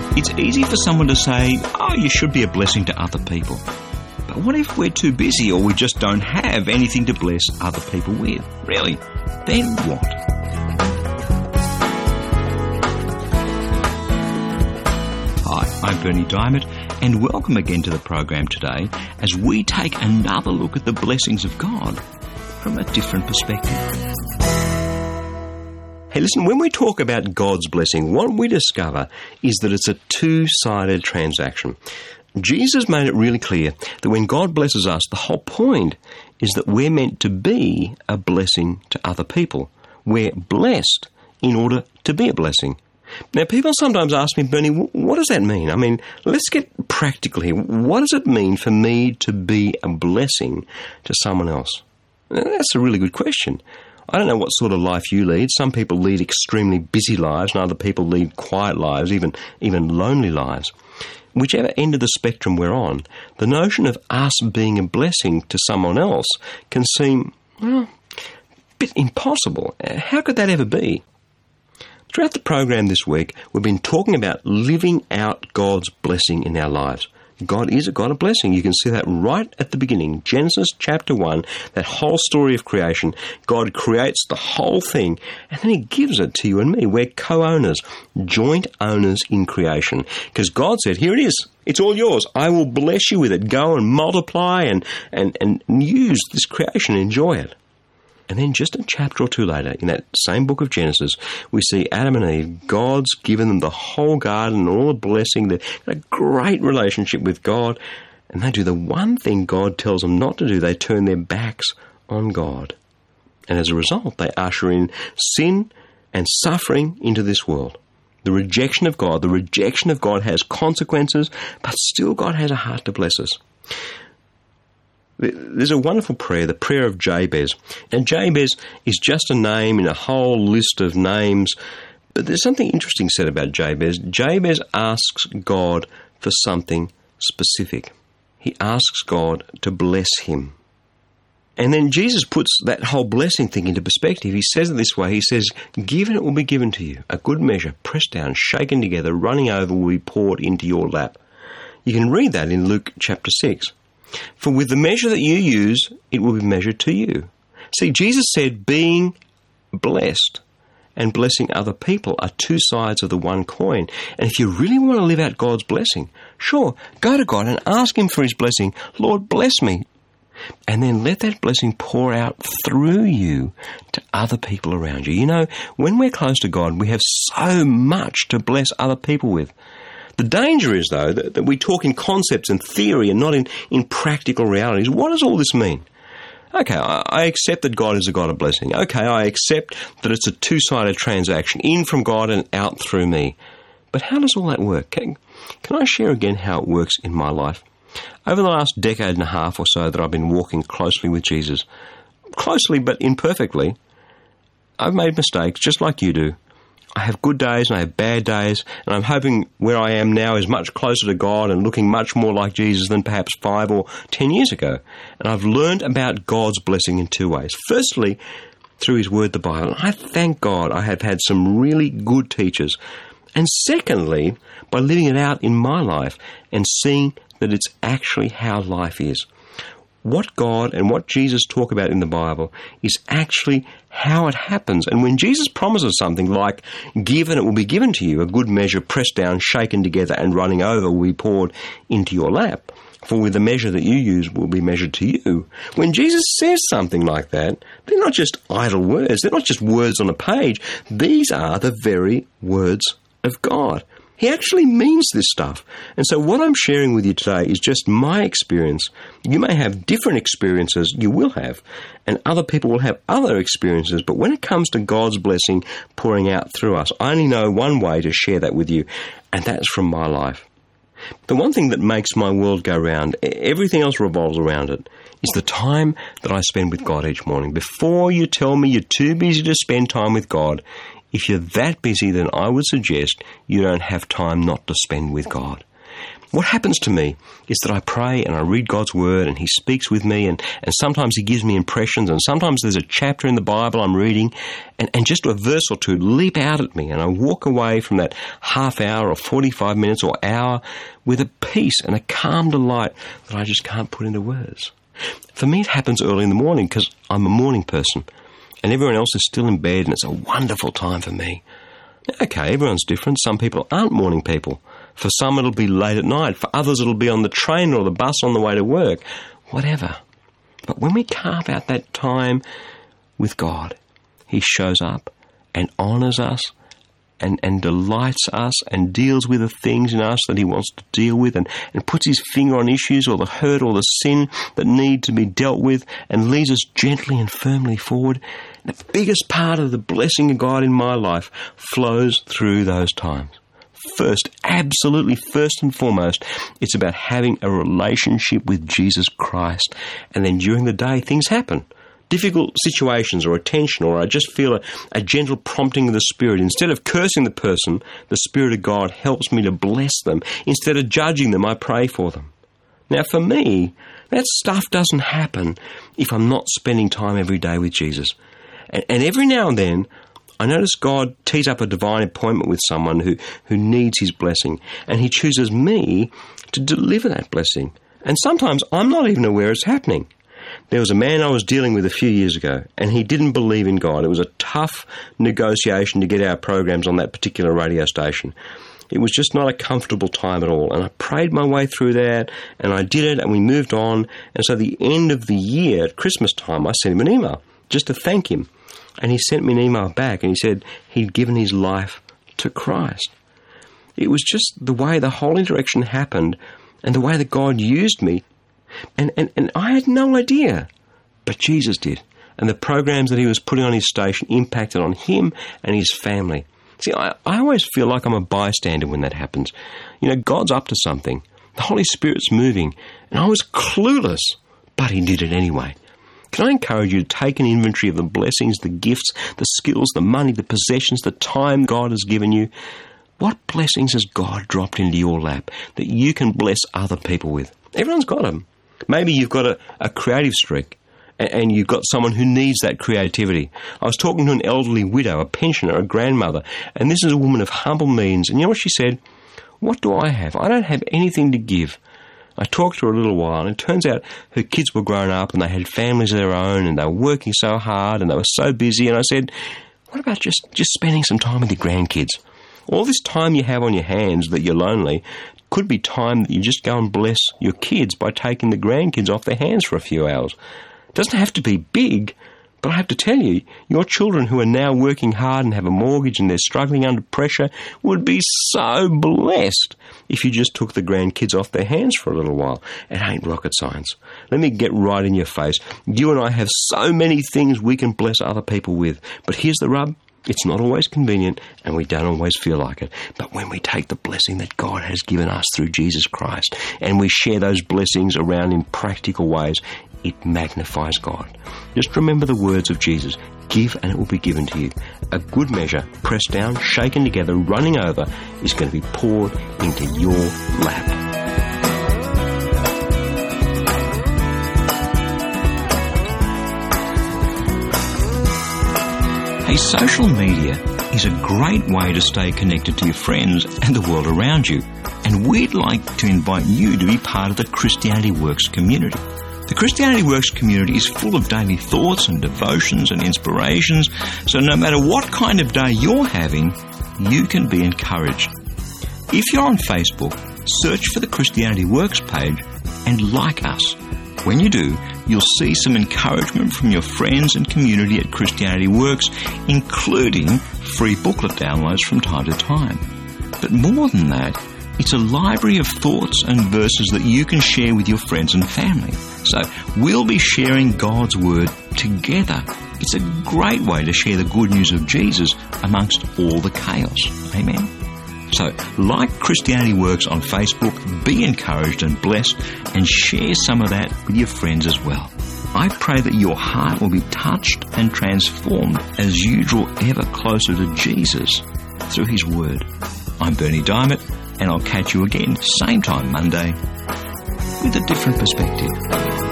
It's easy for someone to say, oh, you should be a blessing to other people. But what if we're too busy or we just don't have anything to bless other people with? Really? Then what? Hi, I'm Bernie Diamond, and welcome again to the program today as we take another look at the blessings of God from a different perspective. Hey, listen, when we talk about God's blessing, what we discover is that it's a two-sided transaction. Jesus made it really clear that when God blesses us, the whole point is that we're meant to be a blessing to other people. We're blessed in order to be a blessing. Now, people sometimes ask me, Bernie, what does that mean? I mean, let's get practical here. What does it mean for me to be a blessing to someone else? Now, that's a really good question. I don't know what sort of life you lead. Some people lead extremely busy lives, and other people lead quiet lives, even lonely lives. Whichever end of the spectrum we're on, the notion of us being a blessing to someone else can seem, well, a bit impossible. How could that ever be? Throughout the program this week, we've been talking about living out God's blessing in our lives. God is a God of blessing. You can see that right at the beginning. Genesis chapter 1, that whole story of creation. God creates the whole thing, and then He gives it to you and me. We're co-owners, joint owners in creation. Because God said, here it is. It's all yours. I will bless you with it. Go and multiply and use this creation. Enjoy it. And then just a chapter or two later, in that same book of Genesis, we see Adam and Eve. God's given them the whole garden and all the blessing. They've got a great relationship with God. And they do the one thing God tells them not to do. They turn their backs on God. And as a result, they usher in sin and suffering into this world. The rejection of God has consequences, but still God has a heart to bless us. There's a wonderful prayer, the prayer of Jabez. And Jabez is just a name in a whole list of names. But there's something interesting said about Jabez. Jabez asks God for something specific. He asks God to bless him. And then Jesus puts that whole blessing thing into perspective. He says it this way. He says, "Given it will be given to you. A good measure, pressed down, shaken together, running over will be poured into your lap." You can read that in Luke chapter 6. For with the measure that you use, it will be measured to you. See, Jesus said being blessed and blessing other people are two sides of the one coin. And if you really want to live out God's blessing, sure, go to God and ask Him for His blessing. Lord, bless me. And then let that blessing pour out through you to other people around you. You know, when we're close to God, we have so much to bless other people with. The danger is, though, that we talk in concepts and theory and not in practical realities. What does all this mean? Okay, I accept that God is a God of blessing. Okay, I accept that it's a two-sided transaction, in from God and out through me. But how does all that work? Can I share again how it works in my life? Over the last decade and a half or so that I've been walking closely with Jesus, closely but imperfectly, I've made mistakes just like you do. I have good days and I have bad days, and I'm hoping where I am now is much closer to God and looking much more like Jesus than perhaps 5 or 10 years ago. And I've learned about God's blessing in two ways. Firstly, through His Word, the Bible. I thank God I have had some really good teachers. And secondly, by living it out in my life and seeing that it's actually how life is. What God and what Jesus talk about in the Bible is actually how it happens. And when Jesus promises something like, "Give and it will be given to you, a good measure pressed down, shaken together and running over will be poured into your lap, for with the measure that you use will be measured to you." When Jesus says something like that, they're not just idle words. They're not just words on a page. These are the very words of God. He actually means this stuff. And so what I'm sharing with you today is just my experience. You may have different experiences, you will have, and other people will have other experiences. But when it comes to God's blessing pouring out through us, I only know one way to share that with you, and that's from my life. The one thing that makes my world go round, everything else revolves around it, is the time that I spend with God each morning. Before you tell me you're too busy to spend time with God, if you're that busy, then I would suggest you don't have time not to spend with God. What happens to me is that I pray and I read God's Word and He speaks with me and sometimes He gives me impressions and sometimes there's a chapter in the Bible I'm reading and just a verse or two leap out at me and I walk away from that half hour or 45 minutes or hour with a peace and a calm delight that I just can't put into words. For me, it happens early in the morning because I'm a morning person and everyone else is still in bed and it's a wonderful time for me. Okay, everyone's different. Some people aren't morning people. For some, it'll be late at night. For others, it'll be on the train or the bus on the way to work. Whatever. But when we carve out that time with God, He shows up and honours us and delights us and deals with the things in us that He wants to deal with and puts His finger on issues or the hurt or the sin that need to be dealt with and leads us gently and firmly forward. And the biggest part of the blessing of God in my life flows through those times. First, absolutely first and foremost, it's about having a relationship with Jesus Christ. And then during the day, things happen. Difficult situations or a tension, or I just feel a gentle prompting of the Spirit. Instead of cursing the person, the Spirit of God helps me to bless them. Instead of judging them, I pray for them. Now, for me, that stuff doesn't happen if I'm not spending time every day with Jesus. And every now and then, I notice God tees up a divine appointment with someone who needs His blessing, and He chooses me to deliver that blessing. And sometimes I'm not even aware it's happening. There was a man I was dealing with a few years ago, and he didn't believe in God. It was a tough negotiation to get our programs on that particular radio station. It was just not a comfortable time at all, and I prayed my way through that, and I did it, and we moved on. And so at the end of the year, at Christmas time, I sent him an email just to thank him. And he sent me an email back, and he said he'd given his life to Christ. It was just the way the whole interaction happened and the way that God used me. And I had no idea, but Jesus did. And the programs that He was putting on His station impacted on him and his family. See, I always feel like I'm a bystander when that happens. You know, God's up to something. The Holy Spirit's moving. And I was clueless, but He did it anyway. Can I encourage you to take an inventory of the blessings, the gifts, the skills, the money, the possessions, the time God has given you? What blessings has God dropped into your lap that you can bless other people with? Everyone's got them. Maybe you've got a creative streak and you've got someone who needs that creativity. I was talking to an elderly widow, a pensioner, a grandmother, and this is a woman of humble means. And you know what she said? What do I have? I don't have anything to give. I talked to her a little while, and it turns out her kids were grown up and they had families of their own and they were working so hard and they were so busy. And I said, what about just spending some time with your grandkids? All this time you have on your hands that you're lonely could be time that you just go and bless your kids by taking the grandkids off their hands for a few hours. It doesn't have to be big, but I have to tell you, your children who are now working hard and have a mortgage and they're struggling under pressure would be so blessed if you just took the grandkids off their hands for a little while. It ain't rocket science. Let me get right in your face. You and I have so many things we can bless other people with, but here's the rub. It's not always convenient and we don't always feel like it. But when we take the blessing that God has given us through Jesus Christ and we share those blessings around in practical ways, it magnifies God. Just remember the words of Jesus. Give and it will be given to you. A good measure, pressed down, shaken together, running over, is going to be poured into your lap. Hey, social media is a great way to stay connected to your friends and the world around you. And we'd like to invite you to be part of the Christianity Works community. The Christianity Works community is full of daily thoughts and devotions and inspirations, so no matter what kind of day you're having, you can be encouraged. If you're on Facebook, search for the Christianity Works page and like us. When you do, you'll see some encouragement from your friends and community at Christianity Works, including free booklet downloads from time to time. But more than that, it's a library of thoughts and verses that you can share with your friends and family. So we'll be sharing God's Word together. It's a great way to share the good news of Jesus amongst all the chaos. Amen. So, like Christianity Works on Facebook, be encouraged and blessed and share some of that with your friends as well. I pray that your heart will be touched and transformed as you draw ever closer to Jesus through His Word. I'm Bernie Diamond. and I'll catch you again, same time Monday, with a different perspective.